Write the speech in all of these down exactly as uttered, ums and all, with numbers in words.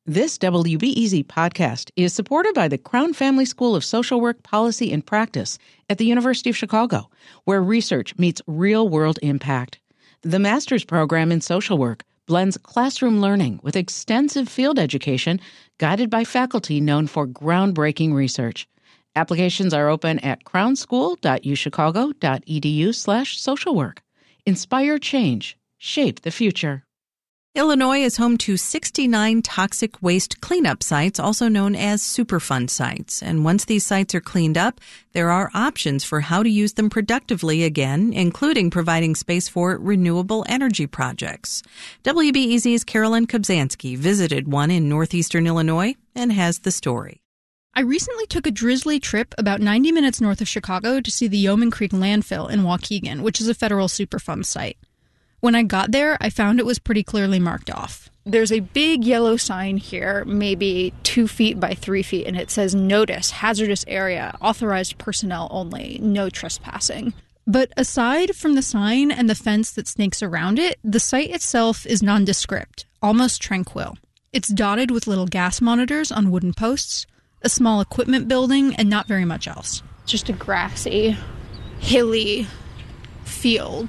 This W B E Z podcast is supported by the Crown Family School of Social Work, Policy, and Practice at the University of Chicago, where research meets real-world impact. The master's program in social work blends classroom learning with extensive field education guided by faculty known for groundbreaking research. Applications are open at crownschool.uchicago.edu slash social work. Inspire change. Shape the future. Illinois is home to sixty-nine toxic waste cleanup sites, also known as Superfund sites. And once these sites are cleaned up, there are options for how to use them productively again, including providing space for renewable energy projects. W B E Z's Carolyn Kobzanski visited one in northeastern Illinois and has the story. I recently took a drizzly trip about ninety minutes north of Chicago to see the Yeoman Creek landfill in Waukegan, which is a federal Superfund site. When I got there, I found it was pretty clearly marked off. There's a big yellow sign here, maybe two feet by three feet, and it says, "Notice, hazardous area, authorized personnel only, no trespassing." But aside from the sign and the fence that snakes around it, the site itself is nondescript, almost tranquil. It's dotted with little gas monitors on wooden posts, a small equipment building, and not very much else. Just a grassy, hilly field.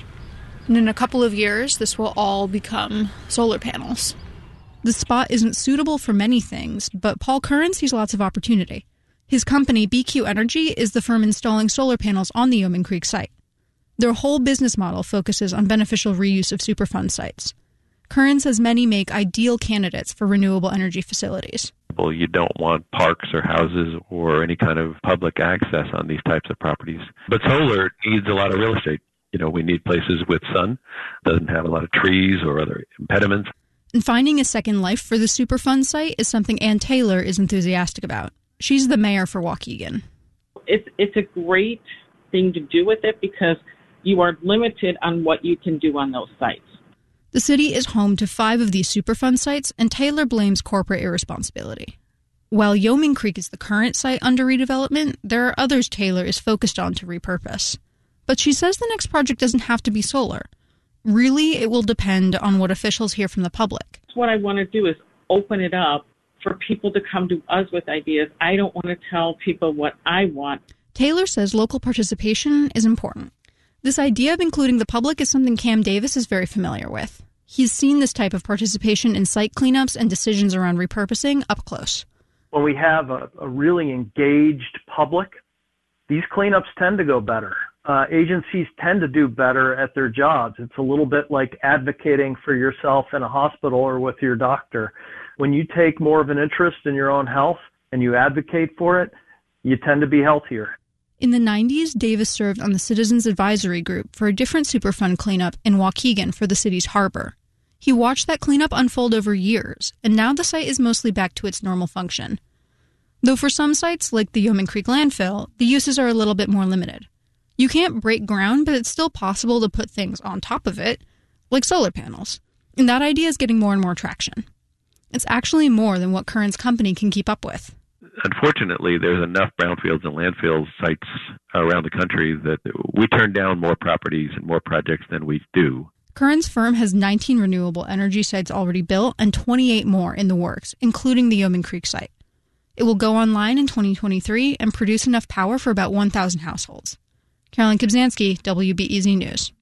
And in a couple of years, this will all become solar panels. The spot isn't suitable for many things, but Paul Curran sees lots of opportunity. His company, B Q Energy, is the firm installing solar panels on the Yeoman Creek site. Their whole business model focuses on beneficial reuse of Superfund sites. Curran says many make ideal candidates for renewable energy facilities. You don't want parks or houses or any kind of public access on these types of properties. But solar needs a lot of real estate. You know, we need places with sun, doesn't have a lot of trees or other impediments. And finding a second life for the Superfund site is something Ann Taylor is enthusiastic about. She's the mayor for Waukegan. It's, it's a great thing to do with it because you are limited on what you can do on those sites. The city is home to five of these Superfund sites, and Taylor blames corporate irresponsibility. While Yeoman Creek is the current site under redevelopment, there are others Taylor is focused on to repurpose. But she says the next project doesn't have to be solar. Really, it will depend on what officials hear from the public. What I want to do is open it up for people to come to us with ideas. I don't want to tell people what I want. Taylor says local participation is important. This idea of including the public is something Cam Davis is very familiar with. He's seen this type of participation in site cleanups and decisions around repurposing up close. When we have a, a really engaged public, these cleanups tend to go better. Uh, agencies tend to do better at their jobs. It's a little bit like advocating for yourself in a hospital or with your doctor. When you take more of an interest in your own health and you advocate for it, you tend to be healthier. In the nineties, Davis served on the Citizens Advisory Group for a different Superfund cleanup in Waukegan for the city's harbor. He watched that cleanup unfold over years, and now the site is mostly back to its normal function. Though for some sites, like the Yeoman Creek landfill, the uses are a little bit more limited. You can't break ground, but it's still possible to put things on top of it, like solar panels. And that idea is getting more and more traction. It's actually more than what Curran's company can keep up with. Unfortunately, there's enough brownfields and landfill sites around the country that we turn down more properties and more projects than we do. Curran's firm has nineteen renewable energy sites already built and twenty-eight more in the works, including the Yeoman Creek site. It will go online in twenty twenty-three and produce enough power for about one thousand households. Carolyn Kobzanski, W B E Z News.